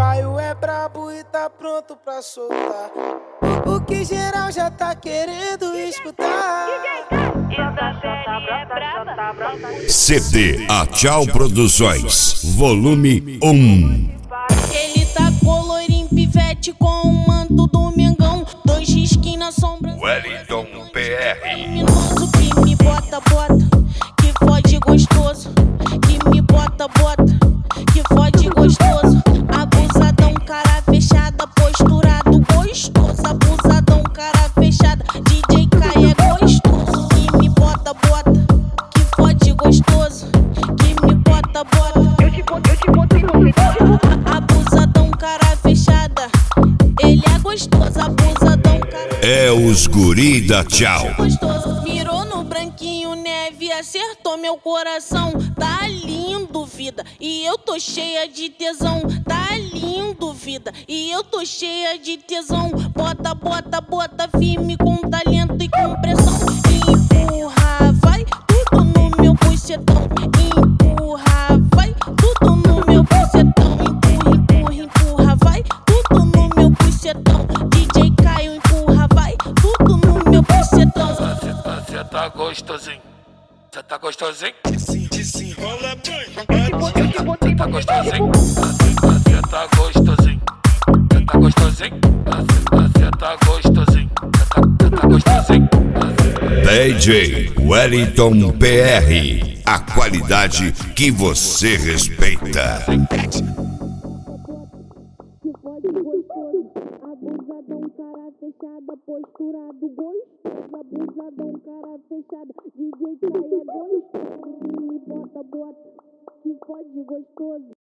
Caio é brabo e tá pronto pra soltar o que geral já tá querendo escutar. CD A Tchau Produções, volume 1. Ele tá colorinho pivete com o manto do Mengão, 2 risquinhos na sombra. Wellington PR. Criminoso que me bota, que fode gostoso. Que me bota, que fode gostoso. Abusadão, cara fechada, posturado gostoso. Abusadão, cara fechada, DJ Caio é gostoso. Que me bota, que fode gostoso. Que me bota, eu te boto em convidado. Abusadão, cara fechada, ele é gostoso. Abusadão, cara É os guri da Tchau. gostoso. Mirou no branquinho, neve, acertou meu coração. Tá lindo, vida, e eu tô cheia de tesão. Tá lindo, vida, e eu tô cheia de tesão. Bota firme com talento e com pressão. Empurra, vai tudo no meu bucetão. Empurra, vai tudo no meu bucetão. Empurra, vai tudo no meu bucetão. DJ Caio, empurra, vai tudo no meu bucetão. Cê tá gostosinho, cê tá gostosinho. Desenrola bem. Cê tá gostosinho, cê tá gostosinho. Cê tá gostosinho, cê tá gostosinho. Cê tá gostosinho. DJ Wellington PR. A qualidade que você respeita. Abusadão, cara fechada, posturado gostoso. Abusadão, cara fechada, DJ Caio é gostoso. Me bota, que fode gostoso.